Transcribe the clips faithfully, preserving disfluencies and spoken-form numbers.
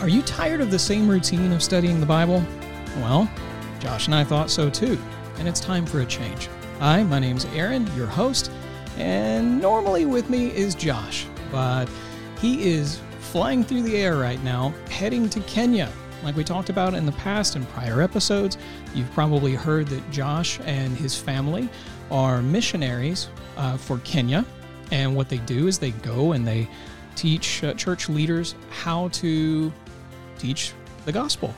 Are you tired of the same routine of studying the Bible? Well, Josh and I thought so too, and it's time for a change. Hi, my name's Aaron, your host, and normally with me is Josh, but he is flying through the air right now, heading to Kenya. Like we talked about in the past in prior episodes, you've probably heard that Josh and his family are missionaries uh, for Kenya, and what they do is they go and they teach uh, church leaders how to teach the gospel.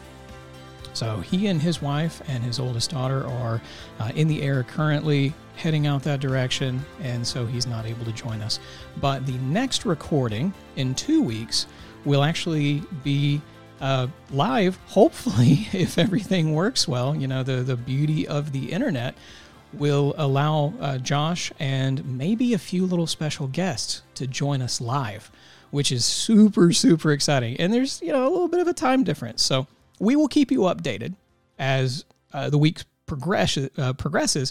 So he and his wife and his oldest daughter are uh, in the air currently heading out that direction, and so he's not able to join us. But the next recording in two weeks will actually be uh, live, hopefully, if everything works well. You know, the, the beauty of the internet will allow uh, Josh and maybe a few little special guests to join us live, which is super, super exciting. And there's, you know, a little bit of a time difference. So we will keep you updated as uh, the week progress, uh, progresses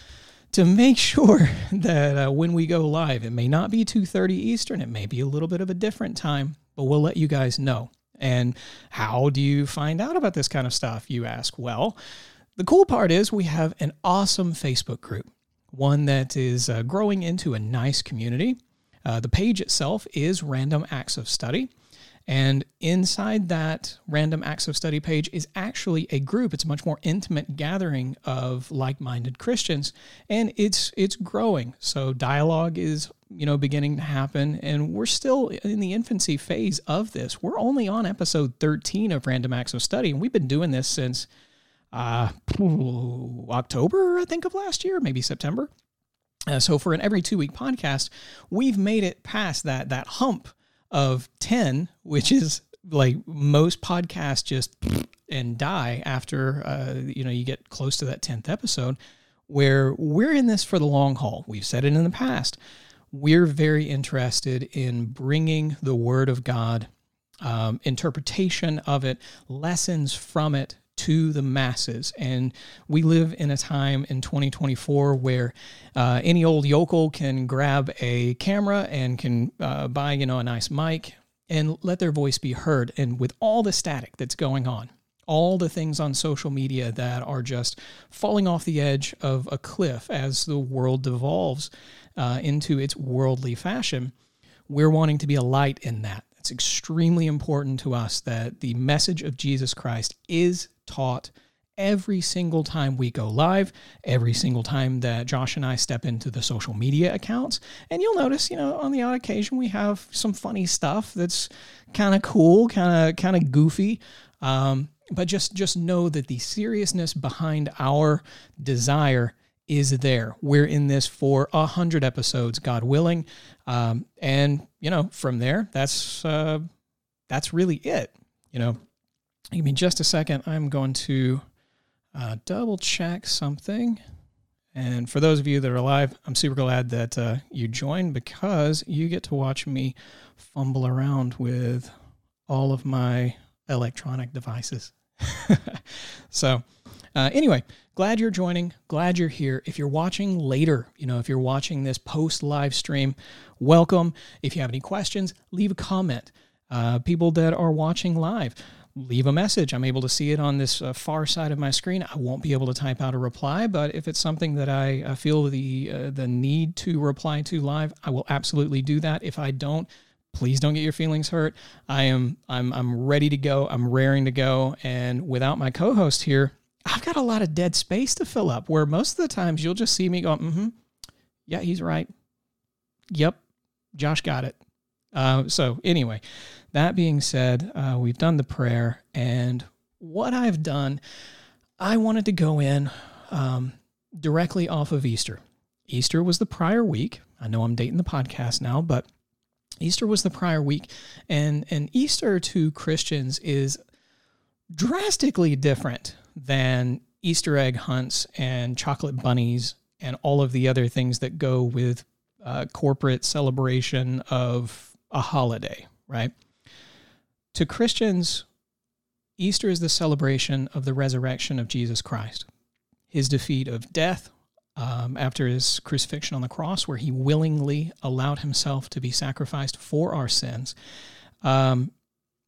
to make sure that uh, when we go live, it may not be two thirty Eastern, it may be a little bit of a different time, but we'll let you guys know. And how do you find out about this kind of stuff, you ask? Well, the cool part is we have an awesome Facebook group, one that is uh, growing into a nice community. Uh, the page itself is Random Acts of Study, and inside that Random Acts of Study page is actually a group. It's a much more intimate gathering of like-minded Christians, and it's it's growing. So dialogue is, you know, beginning to happen, and we're still in the infancy phase of this. We're only on episode thirteen of Random Acts of Study, and we've been doing this since uh, October, I think, of last year, maybe September. Uh, so for an every two-week podcast, we've made it past that that hump of ten, which is like most podcasts just and die after uh, you know you get close to that tenth episode, where we're in this for the long haul. We've said it in the past. We're very interested in bringing the Word of God, um, interpretation of it, lessons from it, to the masses. And we live in a time in twenty twenty-four where uh, any old yokel can grab a camera and can uh, buy, you know, a nice mic and let their voice be heard. And with all the static that's going on, all the things on social media that are just falling off the edge of a cliff as the world devolves uh, into its worldly fashion, we're wanting to be a light in that. It's extremely important to us that the message of Jesus Christ is taught every single time we go live, every single time that Josh and I step into the social media accounts. And you'll notice, you know, on the odd occasion, we have some funny stuff that's kind of cool, kind of kind of goofy. Um, but just, just know that the seriousness behind our desire is there. We're in this for a hundred episodes, God willing. Um, and, you know, from there, that's, uh, that's really it. You know, give me just a second. I'm going to, uh, double check something. And for those of you that are live, I'm super glad that, uh, you joined, because you get to watch me fumble around with all of my electronic devices. So, uh, anyway, glad you're joining. Glad you're here. If you're watching later, you know, if you're watching this post live stream, welcome. If you have any questions, leave a comment. Uh, people that are watching live, leave a message. I'm able to see it on this uh, far side of my screen. I won't be able to type out a reply, but if it's something that I, I feel the uh, the need to reply to live, I will absolutely do that. If I don't, please don't get your feelings hurt. I am I'm I'm ready to go. I'm raring to go. And without my co-host here, I've got a lot of dead space to fill up, where most of the times you'll just see me go, mm-hmm, yeah, he's right. Yep, Josh got it. Uh, so anyway, that being said, uh, we've done the prayer, and what I've done, I wanted to go in um, directly off of Easter. Easter was the prior week. I know I'm dating the podcast now, but Easter was the prior week, and, and Easter to Christians is drastically different than Easter egg hunts and chocolate bunnies and all of the other things that go with uh, corporate celebration of a holiday, right? To Christians, Easter is the celebration of the resurrection of Jesus Christ, his defeat of death um, after his crucifixion on the cross, where he willingly allowed himself to be sacrificed for our sins. Um,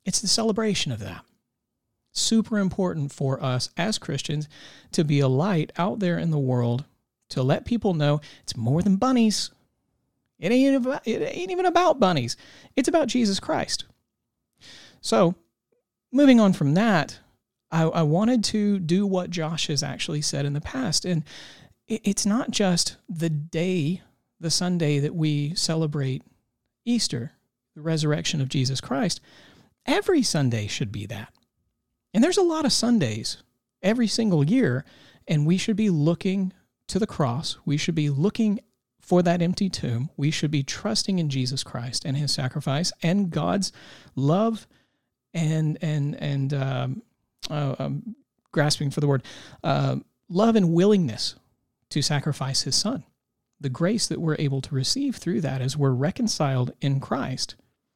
it's the celebration of that. Super important for us as Christians to be a light out there in the world, to let people know it's more than bunnies. It ain't about, it ain't even about bunnies. It's about Jesus Christ. So, moving on from that, I, I wanted to do what Josh has actually said in the past. And it, it's not just the day, the Sunday that we celebrate Easter, the resurrection of Jesus Christ. Every Sunday should be that. And there's a lot of Sundays every single year, and we should be looking to the cross. We should be looking for that empty tomb. We should be trusting in Jesus Christ and his sacrifice and God's love and and and um, uh, um, grasping for the word uh, love and willingness to sacrifice his son. The grace that we're able to receive through that as we're reconciled in Christ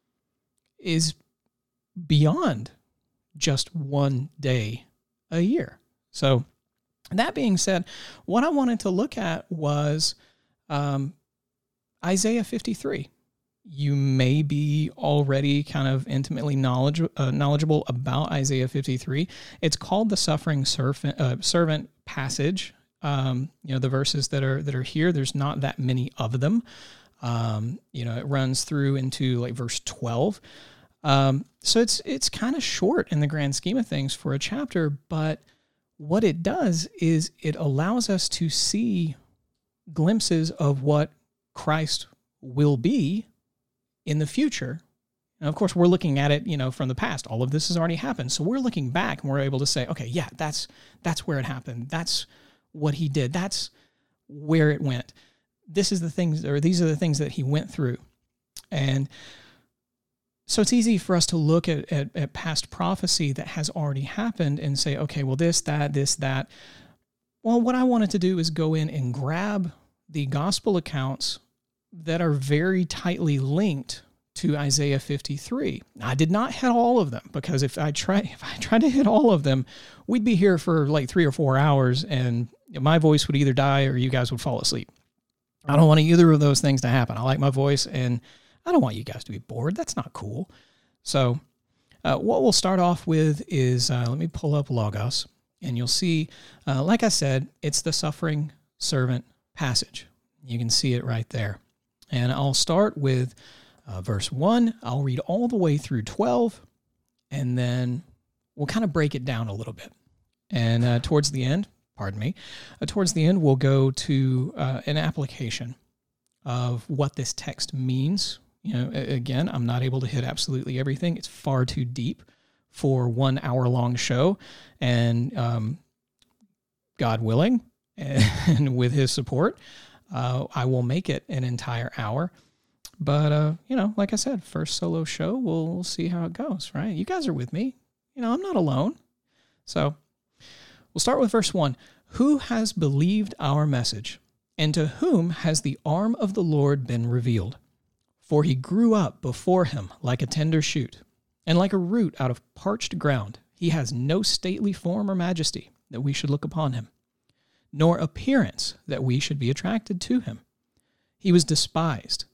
is beyond just one day a year. So that being said, what I wanted to look at was um, Isaiah fifty-three. You may be already kind of intimately knowledge, uh, knowledgeable about Isaiah fifty-three. It's called the suffering servant, uh, servant passage. Um, you know, the verses that are that are here, there's not that many of them. Um, you know, it runs through into like verse twelve. Um, so it's it's kind of short in the grand scheme of things for a chapter, but what it does is it allows us to see glimpses of what Christ will be in the future. And of course, we're looking at it, you know, from the past. All of this has already happened. So we're looking back and we're able to say, okay, yeah, that's that's where it happened. That's what he did. That's where it went. This is the things, or these are the things that he went through. And so it's easy for us to look at, at, at past prophecy that has already happened and say, okay, well, this, that, this, that. Well, what I wanted to do is go in and grab the gospel accounts that are very tightly linked to Isaiah fifty-three. I did not hit all of them, because if I try if I tried to hit all of them, we'd be here for like three or four hours, and my voice would either die or you guys would fall asleep. I don't want either of those things to happen. I like my voice, and I don't want you guys to be bored. That's not cool. So uh, what we'll start off with is, uh, let me pull up Logos, and you'll see, uh, like I said, it's the suffering servant passage. You can see it right there. And I'll start with uh, verse one. I'll read all the way through twelve, and then we'll kind of break it down a little bit. And uh, towards the end, pardon me, uh, towards the end, we'll go to uh, an application of what this text means. You know, again, I'm not able to hit absolutely everything. It's far too deep for one hour-long show. And um, God willing, and with his support, uh, I will make it an entire hour. But, uh, you know, like I said, first solo show, we'll, we'll see how it goes, right? You guys are with me. You know, I'm not alone. So we'll start with verse one. Who has believed our message, and to whom has the arm of the Lord been revealed? For he grew up before him like a tender shoot, and like a root out of parched ground. He has no stately form or majesty that we should look upon him, nor appearance that we should be attracted to him. He was despised.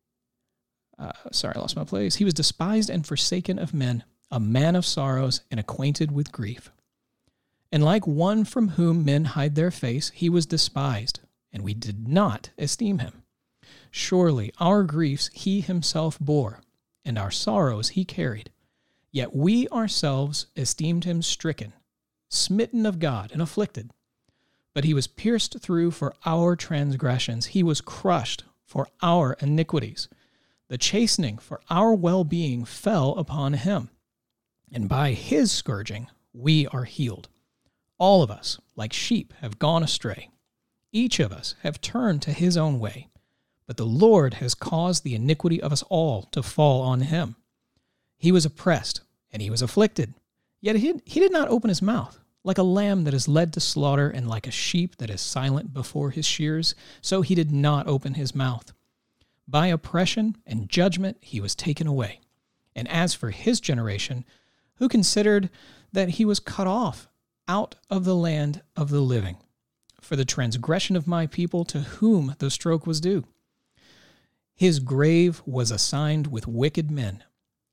Uh, sorry, I lost my place. He was despised and forsaken of men, a man of sorrows and acquainted with grief. And like one from whom men hide their face, he was despised, and we did not esteem him. Surely our griefs he himself bore, and our sorrows he carried. Yet we ourselves esteemed him stricken, smitten of God, and afflicted. But he was pierced through for our transgressions. He was crushed for our iniquities. The chastening for our well-being fell upon him, and by his scourging we are healed. All of us, like sheep, have gone astray. Each of us have turned to his own way. But the Lord has caused the iniquity of us all to fall on him. He was oppressed, and he was afflicted. Yet he, he did not open his mouth. Like a lamb that is led to slaughter, and like a sheep that is silent before his shears, so he did not open his mouth. By oppression and judgment he was taken away. And as for his generation, who considered that he was cut off out of the land of the living, for the transgression of my people, to whom the stroke was due. His grave was assigned with wicked men,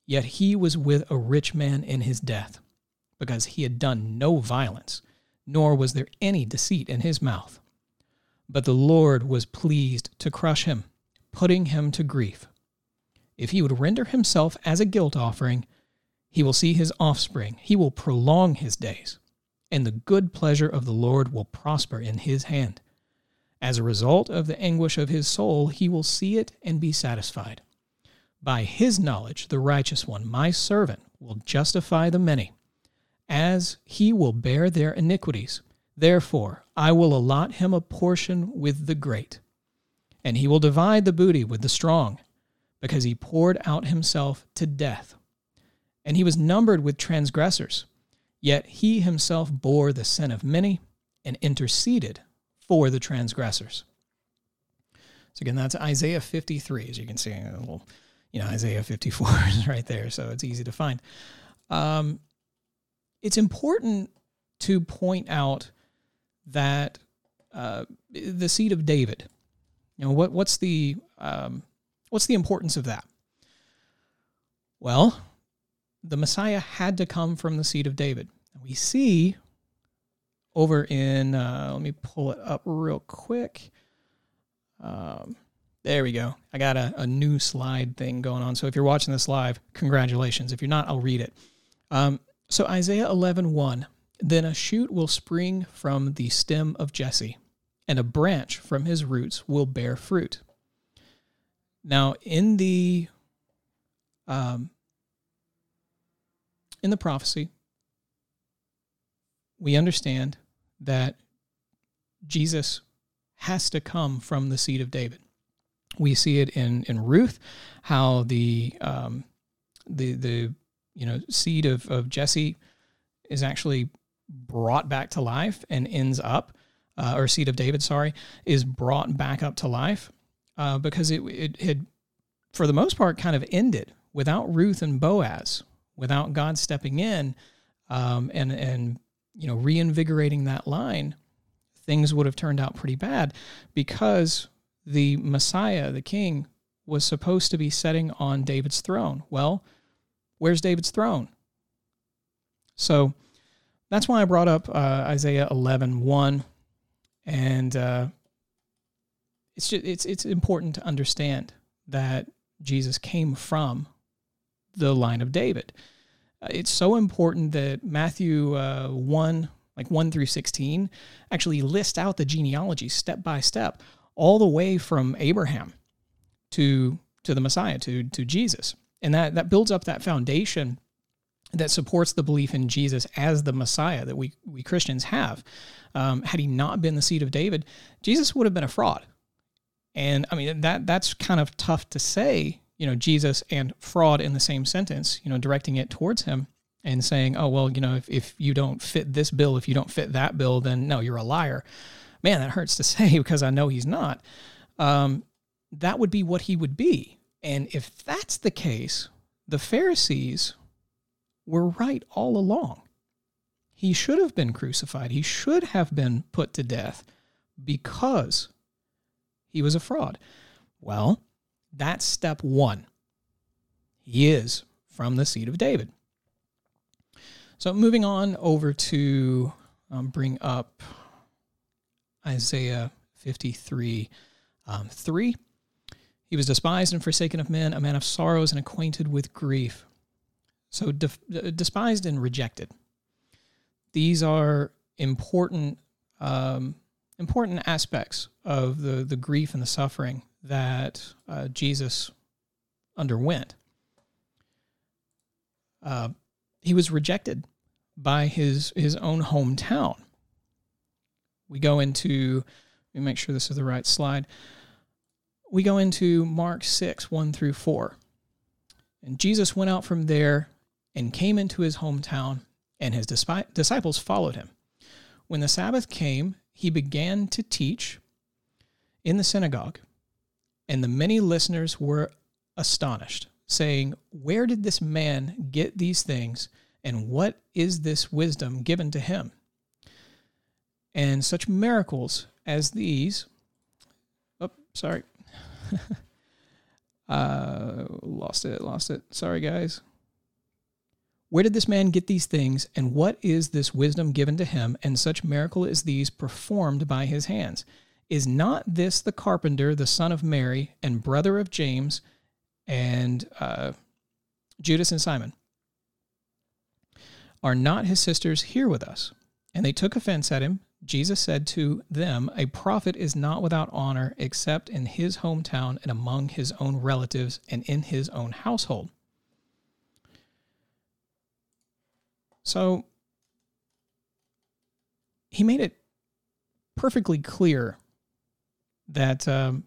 Yet he was with a rich man in his death, because he had done no violence, nor was there any deceit in his mouth. But the Lord was pleased to crush him, putting him to grief. If he would render himself as a guilt offering, he will see his offspring, he will prolong his days, and the good pleasure of the Lord will prosper in his hand. As a result of the anguish of his soul, he will see it and be satisfied. By his knowledge, the righteous one, my servant, will justify the many, as he will bear their iniquities. Therefore, I will allot him a portion with the great, and he will divide the booty with the strong, because he poured out himself to death. And he was numbered with transgressors, yet he himself bore the sin of many and interceded for the transgressors. So again, that's Isaiah fifty-three, as you can see, a little, you know, Isaiah fifty-four is right there, so it's easy to find. Um, it's important to point out that uh, the seed of David, you know, what what's the um, what's the importance of that? Well, the Messiah had to come from the seed of David. We see over in, uh, let me pull it up real quick. Um, there we go. I got a, a new slide thing going on. So if you're watching this live, congratulations. If you're not, I'll read it. Um, so Isaiah eleven one, then a shoot will spring from the stem of Jesse, and a branch from his roots will bear fruit. Now, in the um, in the prophecy, we understand that Jesus has to come from the seed of David. We see it in, in Ruth, how the um, the the you know seed of, of Jesse is actually brought back to life and ends up, uh, or seed of David, sorry, is brought back up to life uh, because it it had, for the most part, kind of ended without Ruth and Boaz, without God stepping in um, and and you know reinvigorating that line. Things would have turned out pretty bad because the Messiah, the King, was supposed to be sitting on David's throne. Well, where's David's throne? So that's why I brought up uh, Isaiah eleven one, and uh, it's just, it's it's important to understand that Jesus came from the line of David. Uh, it's so important that Matthew uh, one, like one through sixteen, actually list out the genealogy step by step, all the way from Abraham to to the Messiah, to to Jesus. And that, that builds up that foundation that supports the belief in Jesus as the Messiah that we, we Christians have. Um, had he not been the seed of David, Jesus would have been a fraud. And I mean, that that's kind of tough to say, you know, Jesus and fraud in the same sentence, you know, directing it towards him and saying, oh, well, you know, if, if you don't fit this bill, if you don't fit that bill, then no, you're a liar. Man, that hurts to say because I know he's not. Um, that would be what he would be. And if that's the case, the Pharisees were right all along. He should have been crucified. He should have been put to death because he was a fraud. Well, that's step one. He is from the seed of David. So moving on over to um, bring up Isaiah fifty-three, um, three. He was despised and forsaken of men, a man of sorrows and acquainted with grief. So de- despised and rejected. These are important um, important aspects of the, the grief and the suffering that uh, Jesus underwent. Uh, he was rejected by his, his own hometown. We go into, let me make sure this is the right slide. We go into Mark six, one through four. And Jesus went out from there and came into his hometown, and his disciples followed him. When the Sabbath came, he began to teach in the synagogue, and the many listeners were astonished, saying, "Where did this man get these things, and what is this wisdom given to him? And such miracles as these," oh, sorry, uh, lost it, lost it, sorry guys, Where did this man get these things, and what is this wisdom given to him, and such miracle as these performed by his hands? Is not this the carpenter, the son of Mary, and brother of James, and uh, Judas and Simon? Are not his sisters here with us? And they took offense at him. Jesus said to them, a prophet is not without honor except in his hometown and among his own relatives and in his own household. So he made it perfectly clear that um,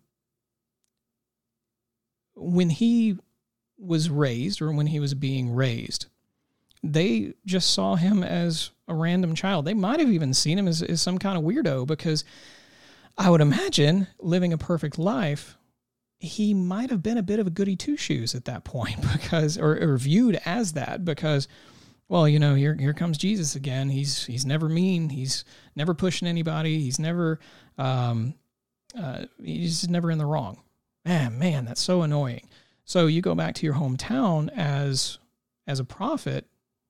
when he was raised, or when he was being raised, they just saw him as a random child. They might have even seen him as, as some kind of weirdo, because I would imagine, living a perfect life, he might have been a bit of a goody two-shoes at that point, because, or, or viewed as that, because, well, you know, here here comes Jesus again. He's he's never mean. He's never pushing anybody. He's never um, uh, he's never in the wrong. Man, man, that's so annoying. So you go back to your hometown as as a prophet.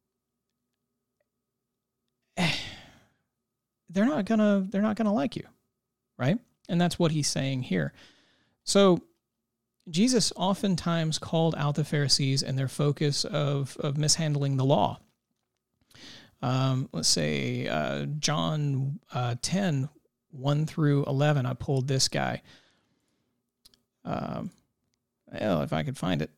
They're not gonna they're not gonna like you, right? And that's what he's saying here. So Jesus oftentimes called out the Pharisees and their focus of of mishandling the law. Um, let's say uh, John uh, ten, one through eleven. I pulled this guy. Um, well, if I could find it.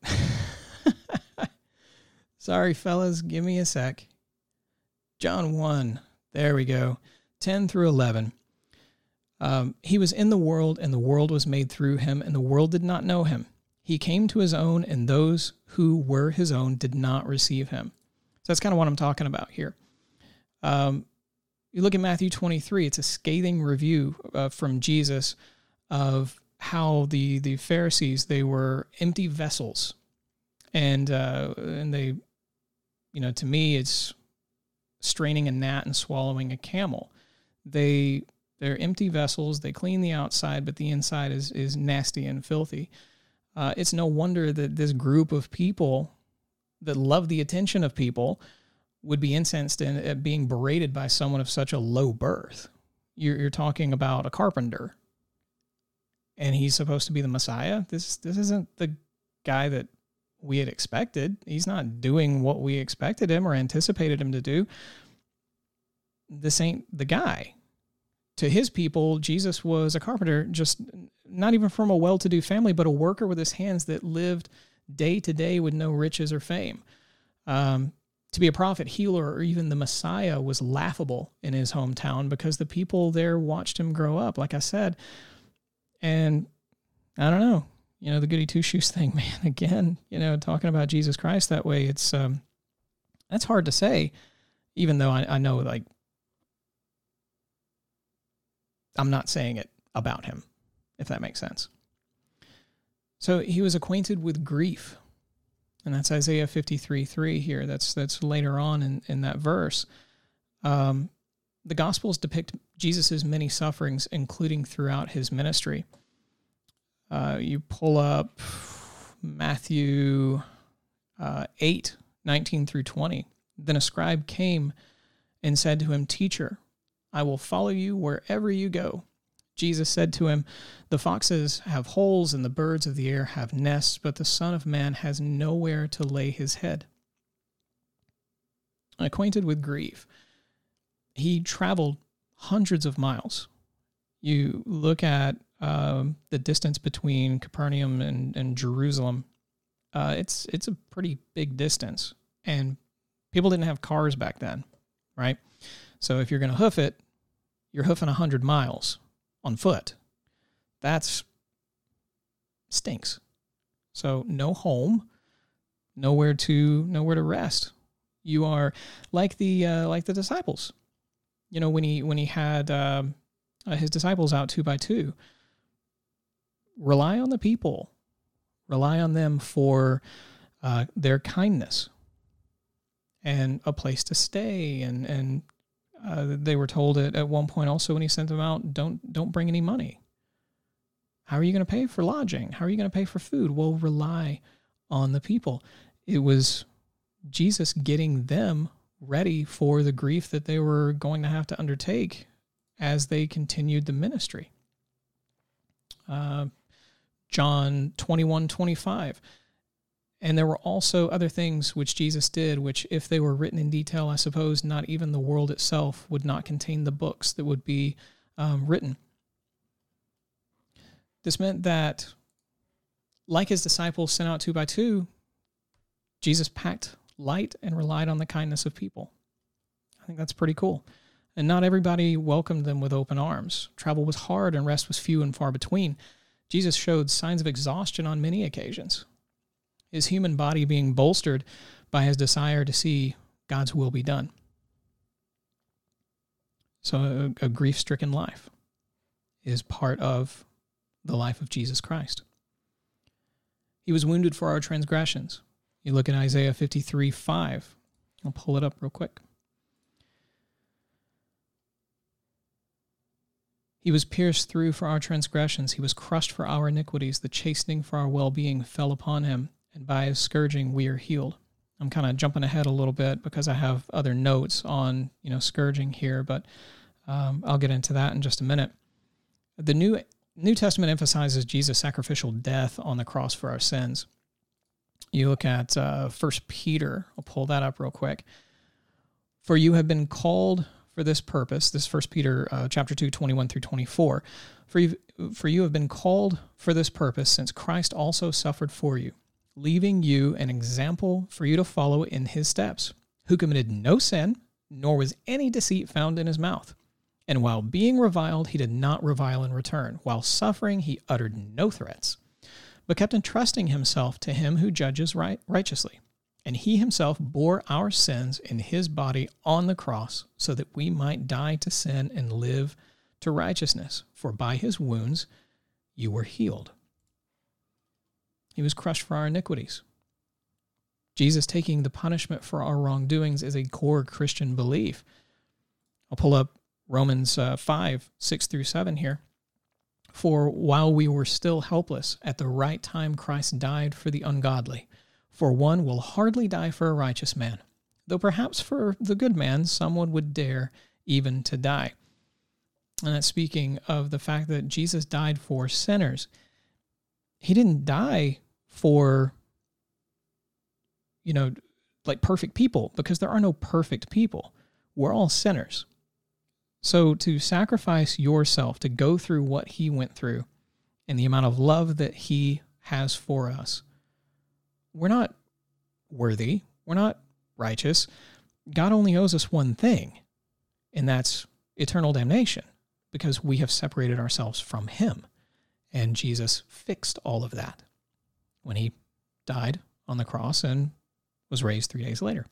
Sorry, fellas, give me a sec. John one, there we go, ten through eleven. Um, he was in the world, and the world was made through him, and the world did not know him. He came to his own, and those who were his own did not receive him. So that's kind of what I'm talking about here. Um, you look at Matthew twenty-three, it's a scathing review uh, from Jesus of how the, the Pharisees, they were empty vessels. And, uh, and they, you know, to me, it's straining a gnat and swallowing a camel. They, they're empty vessels. They clean the outside, but the inside is, is nasty and filthy. Uh, it's no wonder that this group of people that love the attention of people would be incensed in, at being berated by someone of such a low birth. You're, you're talking about a carpenter, and he's supposed to be the Messiah. This this isn't the guy that we had expected. He's not doing what we expected him or anticipated him to do. This ain't the guy. To his people, Jesus was a carpenter, just not even from a well-to-do family, but a worker with his hands that lived day to day with no riches or fame. Um, to be a prophet, healer, or even the Messiah was laughable in his hometown because the people there watched him grow up, like I said. And I don't know, you know, the goody two-shoes thing, man, again, you know, talking about Jesus Christ that way, it's, um, that's hard to say, even though I, I know, like, I'm not saying it about him, if that makes sense. So he was acquainted with grief. And that's Isaiah fifty-three three here. That's that's later on in, in that verse. Um, the Gospels depict Jesus' many sufferings, including throughout his ministry. Uh, you pull up Matthew uh, eight, nineteen through twenty. Then a scribe came and said to him, "Teacher, I will follow you wherever you go." Jesus said to him, "The foxes have holes and the birds of the air have nests, but the Son of Man has nowhere to lay his head." Acquainted with grief, he traveled hundreds of miles. You look at um, the distance between Capernaum and, and Jerusalem. Uh, it's it's a pretty big distance, and people didn't have cars back then, right? So if you're going to hoof it, you're hoofing one hundred miles on foot. That's stinks. So no home, nowhere to nowhere to rest. You are like the uh, like the disciples. You know, when he when he had um, uh, his disciples out two by two. Rely on the people. Rely on them for uh, their kindness and a place to stay, and and. Uh, they were told at, at one point also when he sent them out, don't don't bring any money. How are you going to pay for lodging? How are you going to pay for food? Well, rely on the people. It was Jesus getting them ready for the grief that they were going to have to undertake as they continued the ministry. Uh, John twenty-one twenty-five. And there were also other things which Jesus did, which if they were written in detail, I suppose not even the world itself would not contain the books that would be um, written. This meant that, like his disciples sent out two by two, Jesus packed light and relied on the kindness of people. I think that's pretty cool. And not everybody welcomed them with open arms. Travel was hard and rest was few and far between. Jesus showed signs of exhaustion on many occasions, his human body being bolstered by his desire to see God's will be done. So a, a grief-stricken life is part of the life of Jesus Christ. He was wounded for our transgressions. You look at Isaiah fifty-three five. I'll pull it up real quick. He was pierced through for our transgressions. He was crushed for our iniquities. The chastening for our well-being fell upon him, and by his scourging we are healed. I'm kind of jumping ahead a little bit because I have other notes on, you know, scourging here, but um, I'll get into that in just a minute. The New New Testament emphasizes Jesus' sacrificial death on the cross for our sins. You look at uh, First Peter. I'll pull that up real quick. For you have been called for this purpose. This is First Peter uh, chapter two, twenty-one through twenty-four. For you, for you have been called for this purpose, since Christ also suffered for you, leaving you an example for you to follow in his steps, who committed no sin, nor was any deceit found in his mouth. And while being reviled, he did not revile in return. While suffering, he uttered no threats, but kept entrusting himself to him who judges right, righteously. And he himself bore our sins in his body on the cross, so that we might die to sin and live to righteousness. For by his wounds you were healed. He was crushed for our iniquities. Jesus taking the punishment for our wrongdoings is a core Christian belief. I'll pull up Romans uh, five, six through seven here. For while we were still helpless, at the right time Christ died for the ungodly. For one will hardly die for a righteous man, though perhaps for the good man someone would dare even to die. And that's speaking of the fact that Jesus died for sinners. He didn't die for, you know, like perfect people, because there are no perfect people. We're all sinners. So to sacrifice yourself, to go through what he went through and the amount of love that he has for us, we're not worthy. We're not righteous. God only owes us one thing, and that's eternal damnation, because we have separated ourselves from him. And Jesus fixed all of that when he died on the cross and was raised three days later.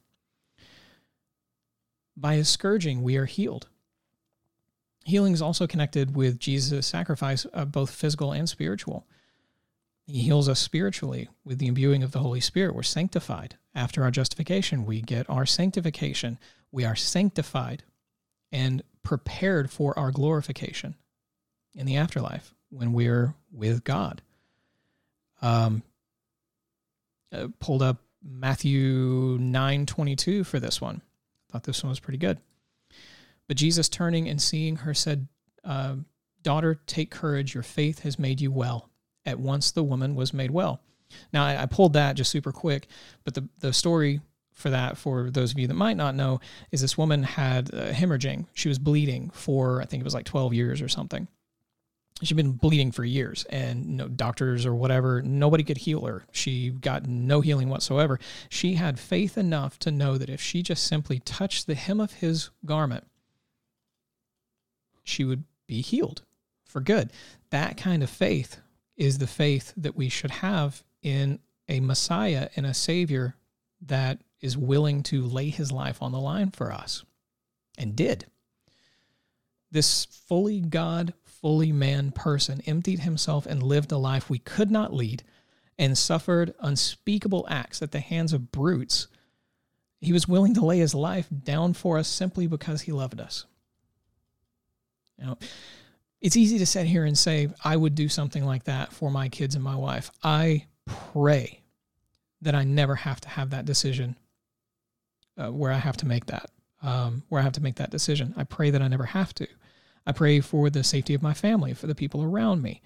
By his scourging, we are healed. Healing is also connected with Jesus' sacrifice, uh, both physical and spiritual. He heals us spiritually with the imbuing of the Holy Spirit. We're sanctified. After our justification, we get our sanctification. We are sanctified and prepared for our glorification in the afterlife when we're with God. Um, uh, pulled up Matthew nine twenty-two for this one. Thought this one was pretty good. But Jesus, turning and seeing her, said, uh, "Daughter, take courage. Your faith has made you well." At once the woman was made well. Now, I, I pulled that just super quick, but the, the story for that, for those of you that might not know, is this woman had uh, hemorrhaging. She was bleeding for, I think it was like twelve years or something. She'd been bleeding for years, and no doctors or whatever, nobody could heal her. She got no healing whatsoever. She had faith enough to know that if she just simply touched the hem of his garment, she would be healed for good. That kind of faith is the faith that we should have in a Messiah, in a Savior that is willing to lay his life on the line for us, and did. This fully God, fully man person emptied himself and lived a life we could not lead, and suffered unspeakable acts at the hands of brutes. He was willing to lay his life down for us simply because he loved us. You know, it's easy to sit here and say, I would do something like that for my kids and my wife. I pray that I never have to have that decision uh, where I have to make that, um, where I have to make that decision. I pray that I never have to. I pray for the safety of my family, for the people around me.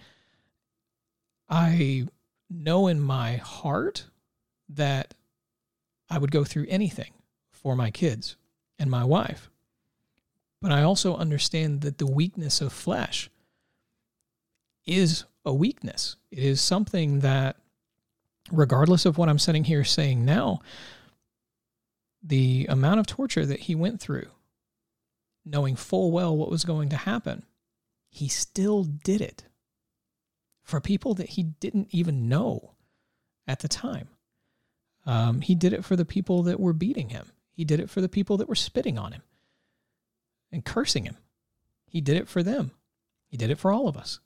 I know in my heart that I would go through anything for my kids and my wife. But I also understand that the weakness of flesh is a weakness. It is something that, regardless of what I'm sitting here saying now, the amount of torture that he went through, knowing full well what was going to happen, he still did it for people that he didn't even know at the time. Um, he did it for the people that were beating him. He did it for the people that were spitting on him and cursing him. He did it for them. He did it for all of us.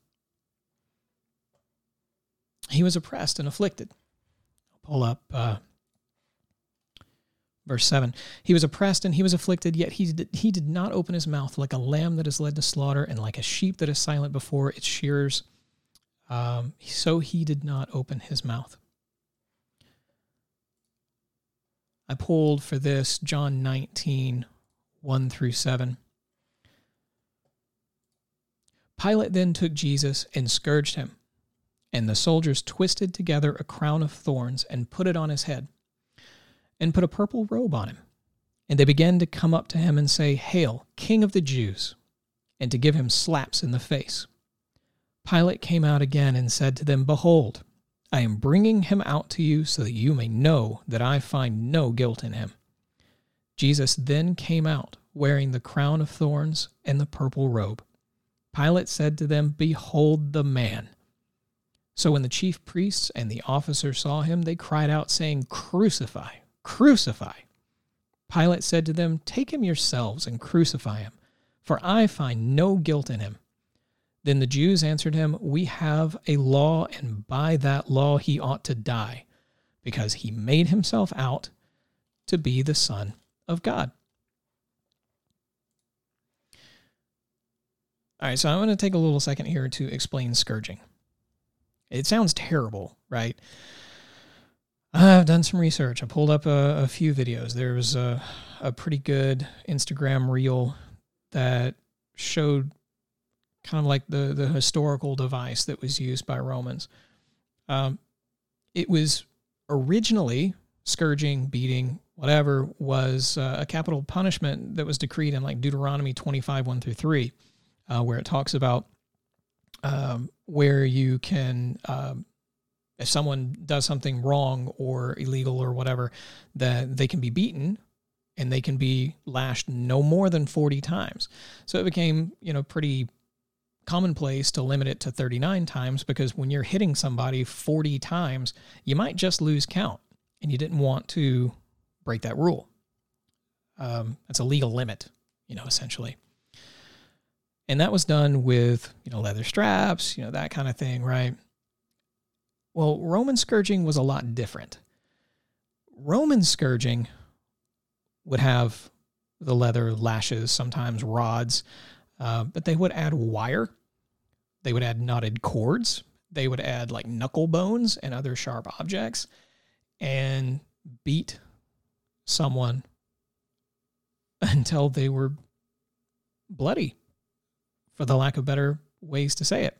He was oppressed and afflicted. I'll pull up uh, verse seven. He was oppressed and he was afflicted, yet he did, he did not open his mouth, like a lamb that is led to slaughter and like a sheep that is silent before its shearers. Um, so he did not open his mouth. I pulled for this John nineteen, one through seven. Pilate then took Jesus and scourged him, and the soldiers twisted together a crown of thorns and put it on his head, and put a purple robe on him. And they began to come up to him and say, "Hail, King of the Jews," and to give him slaps in the face. Pilate came out again and said to them, "Behold, I am bringing him out to you so that you may know that I find no guilt in him." Jesus then came out, wearing the crown of thorns and the purple robe. Pilate said to them, "Behold the man." So when the chief priests and the officers saw him, they cried out, saying, "Crucify, crucify." Pilate said to them, "Take him yourselves and crucify him, for I find no guilt in him." Then the Jews answered him, "We have a law, and by that law he ought to die, because he made himself out to be the Son of God." All right, so I'm going to take a little second here to explain scourging. It sounds terrible, right? I've done some research. I pulled up a, a few videos. There's a, a pretty good Instagram reel that showed kind of like the, the historical device that was used by Romans. Um, it was originally scourging, beating, whatever, was uh, a capital punishment that was decreed in like Deuteronomy twenty-five, one through three, uh, where it talks about um, where you can, um, if someone does something wrong or illegal or whatever, that they can be beaten and they can be lashed no more than forty times. So it became, you know, pretty commonplace to limit it to thirty-nine times, because when you're hitting somebody forty times, you might just lose count, and you didn't want to break that rule. Um, that's a legal limit, you know, essentially. And that was done with, you know, leather straps, you know, that kind of thing, right? Well, Roman scourging was a lot different. Roman scourging would have the leather lashes, sometimes rods, uh, but they would add wire. They would add knotted cords. They would add like knuckle bones and other sharp objects and beat someone until they were bloody, for the lack of better ways to say it.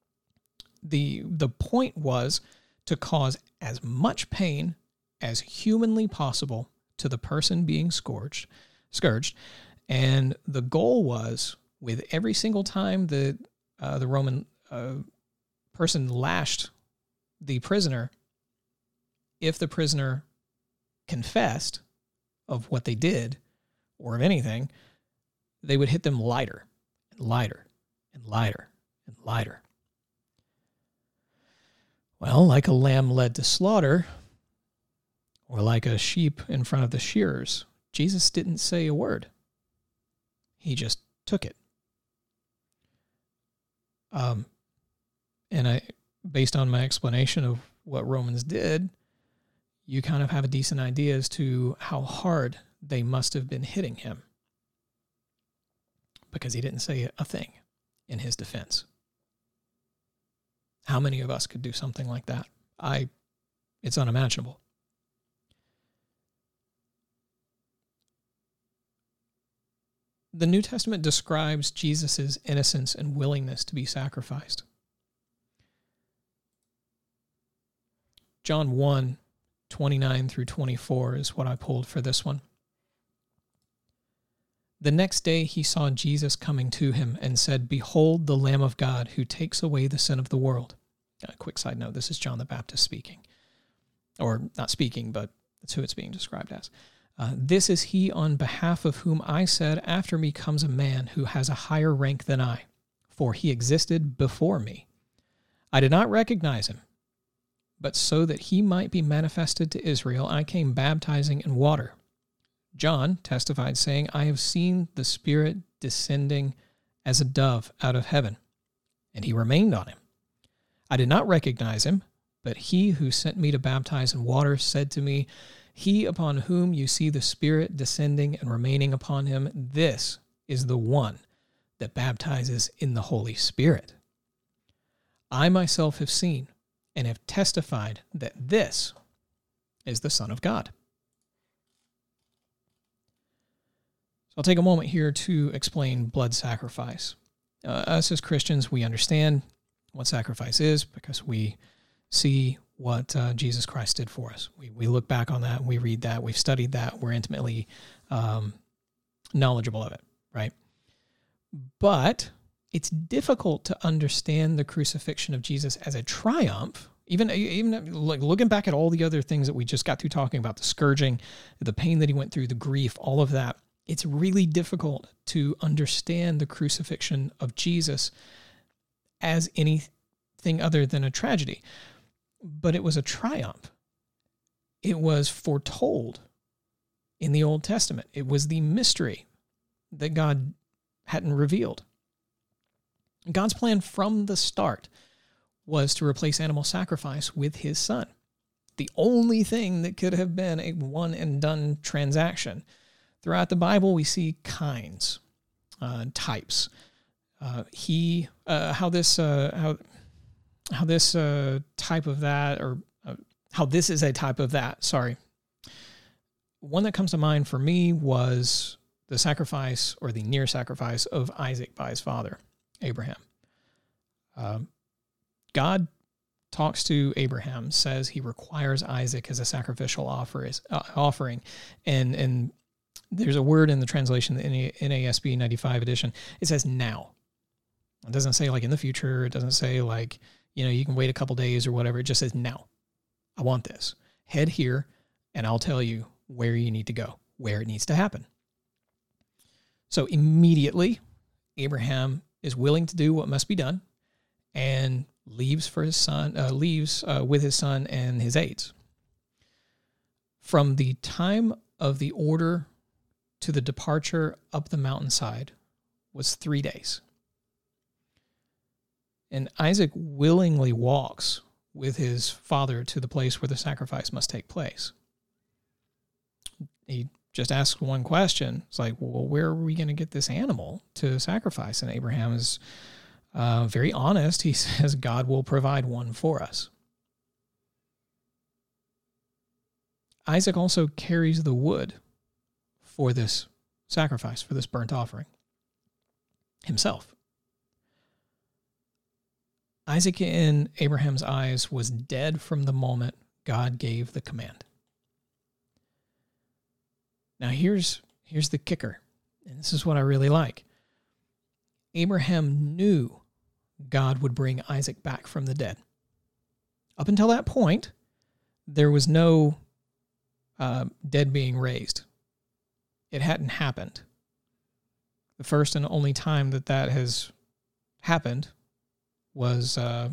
The, the point was to cause as much pain as humanly possible to the person being scourged, scourged. And the goal was, with every single time that uh, the Roman uh, person lashed the prisoner, if the prisoner confessed of what they did or of anything, they would hit them lighter and lighter and lighter and lighter. Well, like a lamb led to slaughter, or like a sheep in front of the shearers, Jesus didn't say a word. He just took it. Um, and I, based on my explanation of what Romans did, you kind of have a decent idea as to how hard they must have been hitting him, because he didn't say a thing in his defense. How many of us could do something like that? I, it's unimaginable. the New Testament describes Jesus' innocence and willingness to be sacrificed. John one, twenty-nine through twenty-four is what I pulled for this one. The next day he saw Jesus coming to him and said, "Behold the Lamb of God who takes away the sin of the world." A quick side note, this is John the Baptist speaking. Or not speaking, but that's who it's being described as. Uh, "This is he on behalf of whom I said, after me comes a man who has a higher rank than I, for he existed before me. I did not recognize him, but so that he might be manifested to Israel, I came baptizing in water. John testified, saying, I have seen the Spirit descending as a dove out of heaven, and he remained on him. I did not recognize him, but he who sent me to baptize in water said to me, He upon whom you see the Spirit descending and remaining upon him, this is the one that baptizes in the Holy Spirit. I myself have seen and have testified that this is the Son of God." So I'll take a moment here to explain blood sacrifice. Uh, us as Christians, we understand what sacrifice is because we see what uh, Jesus Christ did for us. We we look back on that, we read that, we've studied that, we're intimately um, knowledgeable of it, right? But it's difficult to understand the crucifixion of Jesus as a triumph, even, even like looking back at all the other things that we just got through talking about, the scourging, the pain that he went through, the grief, all of that. It's really difficult to understand the crucifixion of Jesus as anything other than a tragedy. But it was a triumph. It was foretold in the Old Testament. It was the mystery that God hadn't revealed. God's plan from the start was to replace animal sacrifice with his son. The only thing that could have been a one and done transaction. Throughout the Bible, we see kinds, uh, types. Uh, he, uh, how this, uh, how, how this uh, type of that, or uh, how this is a type of that. Sorry. One that comes to mind for me was the sacrifice or the near sacrifice of Isaac by his father, Abraham. Um, God talks to Abraham, says he requires Isaac as a sacrificial offer, uh, offering, and and. There's a word in the translation, the N A S B ninety-five edition. It says now. It doesn't say like in the future. It doesn't say like, you know, you can wait a couple days or whatever. It just says now. I want this. Head here and I'll tell you where you need to go, where it needs to happen. So immediately, Abraham is willing to do what must be done and leaves for his son, uh, leaves uh, with his son and his aides. From the time of the order to the departure up the mountainside was three days. And Isaac willingly walks with his father to the place where the sacrifice must take place. He just asks one question. It's like, well, where are we going to get this animal to sacrifice? And Abraham is uh, very honest. He says, God will provide one for us. Isaac also carries the wood for this sacrifice, for this burnt offering, himself. Isaac in Abraham's eyes was dead from the moment God gave the command. Now here's, here's the kicker, and this is what I really like. Abraham knew God would bring Isaac back from the dead. Up until that point, there was no uh, dead being raised. It hadn't happened. The first and only time that that has happened was, uh,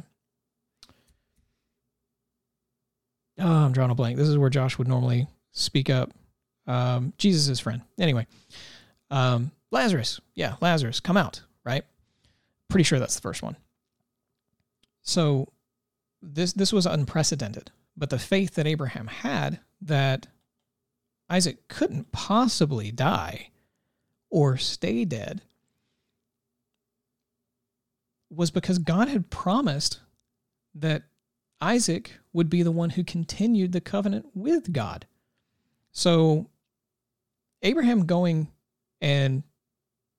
oh, I'm drawing a blank. This is where Josh would normally speak up. Um, Jesus' friend. Anyway, um, Lazarus. Yeah, Lazarus, come out, right? Pretty sure that's the first one. So this this was unprecedented. But the faith that Abraham had that Isaac couldn't possibly die or stay dead was because God had promised that Isaac would be the one who continued the covenant with God. So Abraham going and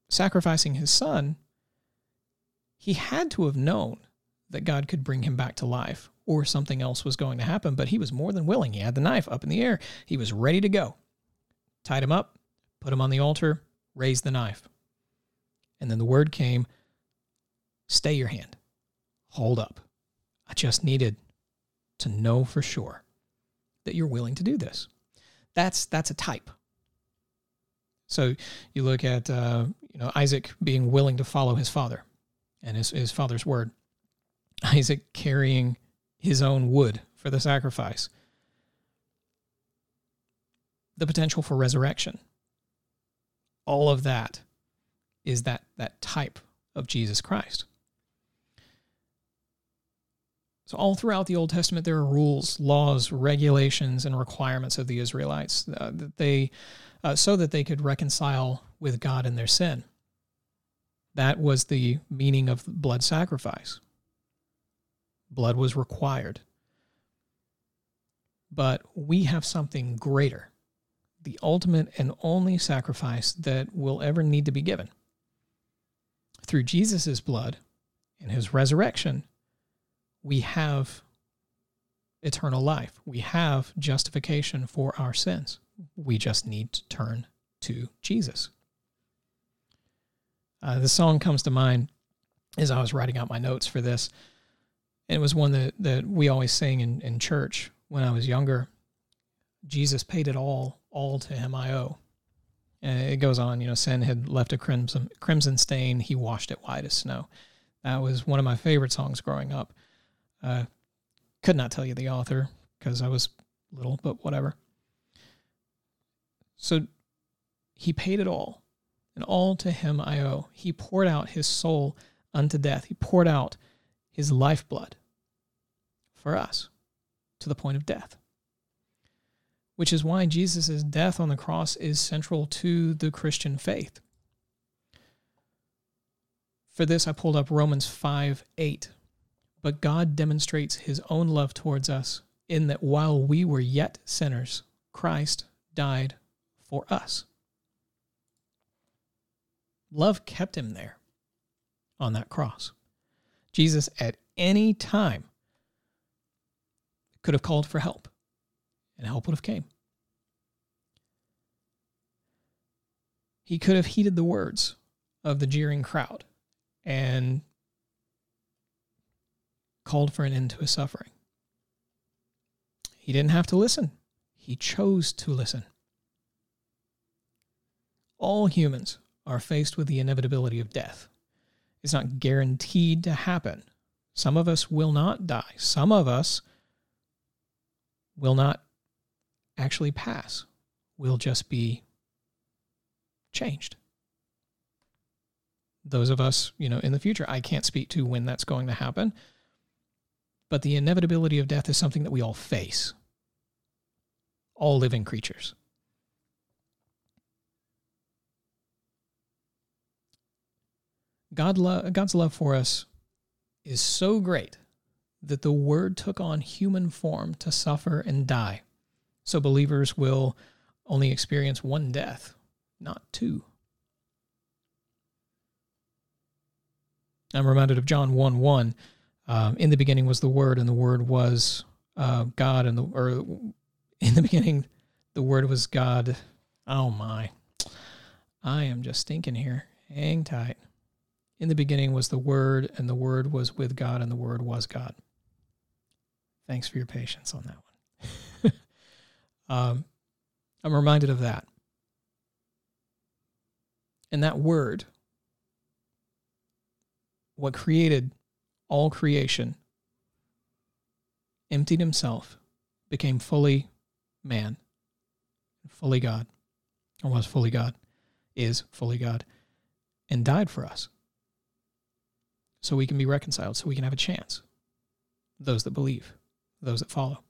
sacrificing his son, he had to have known that God could bring him back to life or something else was going to happen, but he was more than willing. He had the knife up in the air. He was ready to go. Tied him up, put him on the altar, raised the knife. And then the word came, stay your hand. Hold up. I just needed to know for sure that you're willing to do this. That's that's a type. So you look at uh, you know Isaac being willing to follow his father and his, his father's word. Isaac carrying his own wood for the sacrifice. The potential for resurrection. All of that is that, that type of Jesus Christ. So all throughout the Old Testament, there are rules, laws, regulations, and requirements of the Israelites uh, that they, uh, so that they could reconcile with God in their sin. That was the meaning of blood sacrifice. Blood was required. But we have something greater, the ultimate and only sacrifice that will ever need to be given. Through Jesus' blood and his resurrection, we have eternal life. We have justification for our sins. We just need to turn to Jesus. Uh, the song comes to mind as I was writing out my notes for this. And it was one that, that we always sang in, in church when I was younger. Jesus paid it all, all to him I owe. And it goes on, you know, sin had left a crimson, crimson stain. He washed it white as snow. That was one of my favorite songs growing up. Uh, could not tell you the author because I was little, but whatever. So he paid it all, and all to him I owe. He poured out his soul unto death. He poured out his lifeblood for us to the point of death, which is why Jesus' death on the cross is central to the Christian faith. For this, I pulled up Romans five eight. But God demonstrates his own love towards us in that while we were yet sinners, Christ died for us. Love kept him there on that cross. Jesus at any time could have called for help, and help would have came. He could have heeded the words of the jeering crowd and called for an end to his suffering. He didn't have to listen. He chose to listen. All humans are faced with the inevitability of death. It's not guaranteed to happen. Some of us will not die. Some of us will not actually pass. We'll just be changed. Those of us, you know, in the future, I can't speak to when that's going to happen. But the inevitability of death is something that we all face. All living creatures. God lo- God's love for us is so great that the Word took on human form to suffer and die. So believers will only experience one death, not two. I'm reminded of John one one. Um, in the beginning was the Word, and the Word was uh, God, and the or in the beginning the Word was God. Oh my, I am just stinking here. Hang tight. In the beginning was the Word, and the Word was with God, and the Word was God. Thanks for your patience on that one. um, I'm reminded of that. And that Word, what created all creation, emptied himself, became fully man, fully God, or was fully God, is fully God, and died for us. So we can be reconciled, so we can have a chance. Those that believe, those that follow.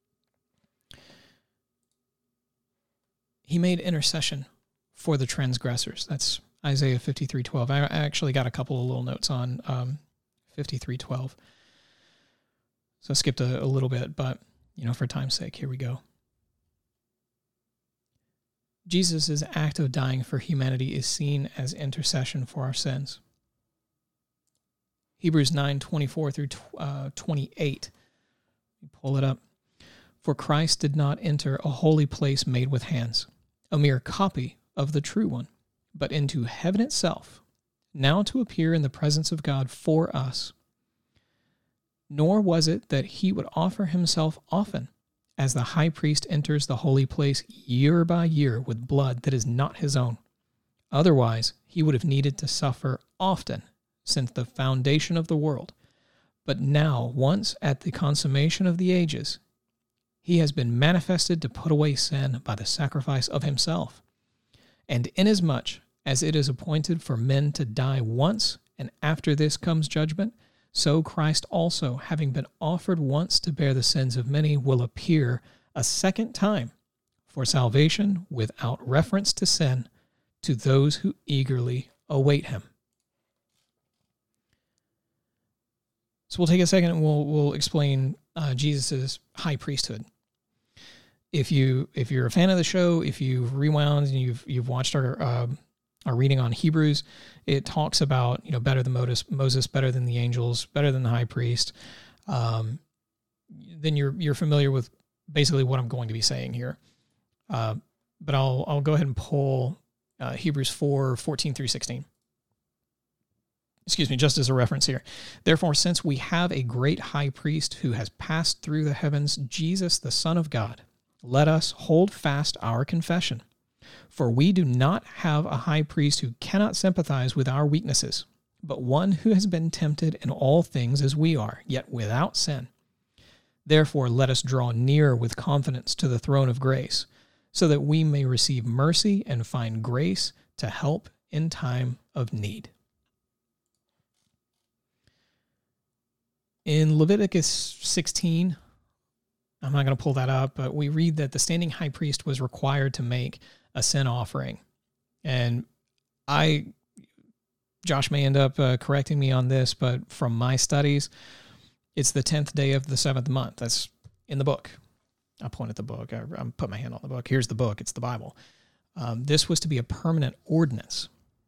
He made intercession for the transgressors. That's Isaiah fifty-three twelve. I actually got a couple of little notes on um, fifty-three twelve. So I skipped a, a little bit, but, you know, for time's sake, here we go. Jesus' act of dying for humanity is seen as intercession for our sins. Hebrews nine twenty-four through twenty-eight. Let me pull it up. For Christ did not enter a holy place made with hands, a mere copy of the true one, but into heaven itself, now to appear in the presence of God for us. Nor was it that he would offer himself often, as the high priest enters the holy place year by year with blood that is not his own. Otherwise, he would have needed to suffer often since the foundation of the world. But now, once at the consummation of the ages, he has been manifested to put away sin by the sacrifice of himself. And inasmuch as it is appointed for men to die once, and after this comes judgment, so Christ also, having been offered once to bear the sins of many, will appear a second time for salvation without reference to sin to those who eagerly await him. So we'll take a second and we'll we'll explain uh, Jesus' high priesthood. If you if you're a fan of the show, if you've rewound and you've you've watched our uh, our reading on Hebrews, it talks about, you know, better than Moses, Moses, better than the angels, better than the high priest. Um, then you're you're familiar with basically what I'm going to be saying here. Uh, but I'll I'll go ahead and pull uh, Hebrews four fourteen through sixteen. Excuse me, just as a reference here. Therefore, since we have a great high priest who has passed through the heavens, Jesus, the Son of God, let us hold fast our confession. For we do not have a high priest who cannot sympathize with our weaknesses, but one who has been tempted in all things as we are, yet without sin. Therefore, let us draw near with confidence to the throne of grace, so that we may receive mercy and find grace to help in time of need. In Leviticus sixteen, I'm not going to pull that up, but we read that the standing high priest was required to make a sin offering. And I, Josh may end up uh, correcting me on this, but from my studies, it's the tenth day of the seventh month. That's in the book. I point at the book. I, I put my hand on the book. Here's the book. It's the Bible. Um, this was to be a permanent ordinance.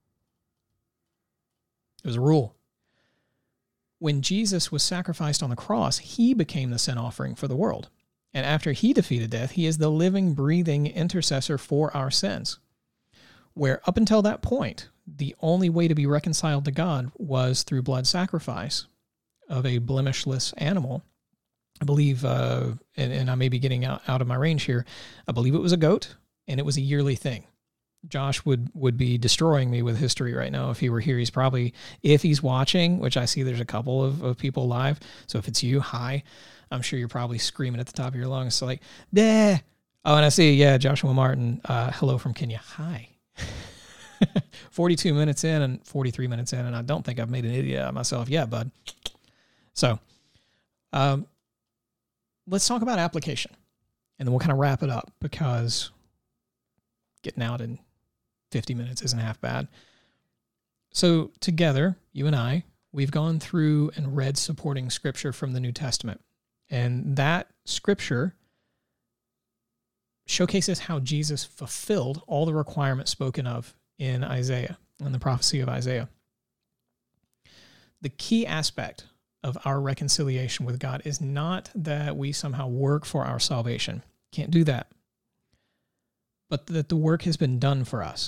It was a rule. When Jesus was sacrificed on the cross, he became the sin offering for the world. And after he defeated death, he is the living, breathing intercessor for our sins. Where up until that point, the only way to be reconciled to God was through blood sacrifice of a blemishless animal. I believe, uh, and, and I may be getting out, out of my range here, I believe it was a goat, and it was a yearly thing. Josh would, would be destroying me with history right now if he were here. He's probably, if he's watching, which I see there's a couple of, of people live, so if it's you, hi, I'm sure you're probably screaming at the top of your lungs, so like, "Dah!" Oh, and I see, yeah, Joshua Martin, uh, hello from Kenya, hi. forty-two minutes in and forty-three minutes in, and I don't think I've made an idiot out of myself yet, bud. So, um, let's talk about application, and then we'll kind of wrap it up, because getting out in fifty minutes isn't half bad. So together, you and I, we've gone through and read supporting scripture from the New Testament. And that scripture showcases how Jesus fulfilled all the requirements spoken of in Isaiah, in the prophecy of Isaiah. The key aspect of our reconciliation with God is not that we somehow work for our salvation. Can't do that. But that the work has been done for us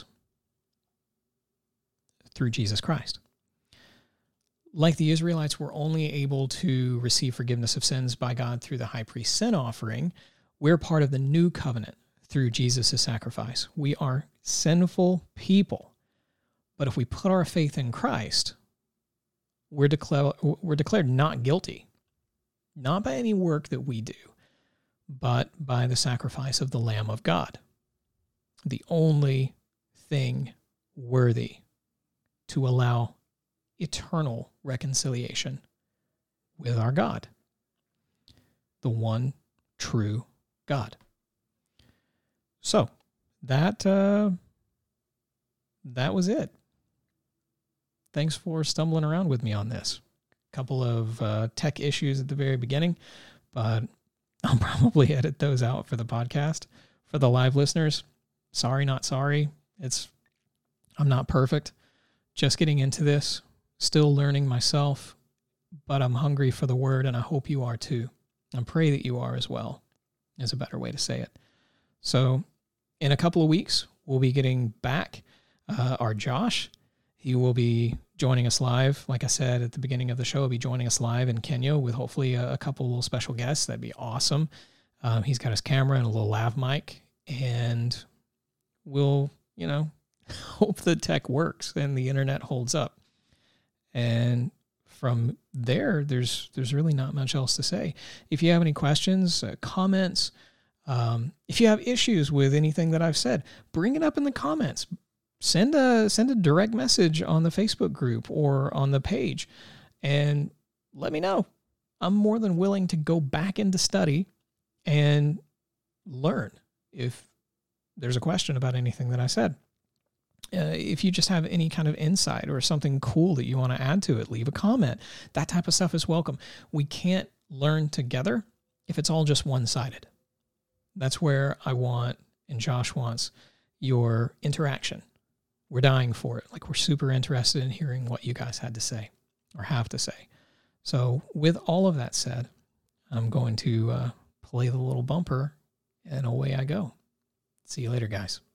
through Jesus Christ. Like the Israelites were only able to receive forgiveness of sins by God through the high priest sin offering, we're part of the new covenant through Jesus' sacrifice. We are sinful people, but if we put our faith in Christ, we're, declare, we're declared not guilty, not by any work that we do, but by the sacrifice of the Lamb of God, the only thing worthy to allow eternal reconciliation with our God, the one true God. So that uh, that was it. Thanks for stumbling around with me on this. A couple of uh, tech issues at the very beginning, but I'll probably edit those out for the podcast. For the live listeners, Sorry, not sorry. It's, I'm not perfect. Just getting into this, still learning myself, but I'm hungry for the word, and I hope you are too. I pray that you are as well, is a better way to say it. So in a couple of weeks, we'll be getting back uh, our Josh. He will be joining us live. Like I said at the beginning of the show, he'll be joining us live in Kenya with hopefully a, a couple little special guests. That'd be awesome. Um, he's got his camera and a little lav mic, and we'll, you know, hope the tech works and the internet holds up. And from there, there's there's really not much else to say. If you have any questions, uh, comments, um, if you have issues with anything that I've said, bring it up in the comments. Send a send a direct message on the Facebook group or on the page, and let me know. I'm more than willing to go back into study and learn if there's a question about anything that I said. Uh, if you just have any kind of insight or something cool that you want to add to it, leave a comment. That type of stuff is welcome. We can't learn together if it's all just one-sided. That's where I want, and Josh wants, your interaction. We're dying for it. Like, we're super interested in hearing what you guys had to say or have to say. So with all of that said, I'm going to uh, play the little bumper, and away I go. See you later, guys.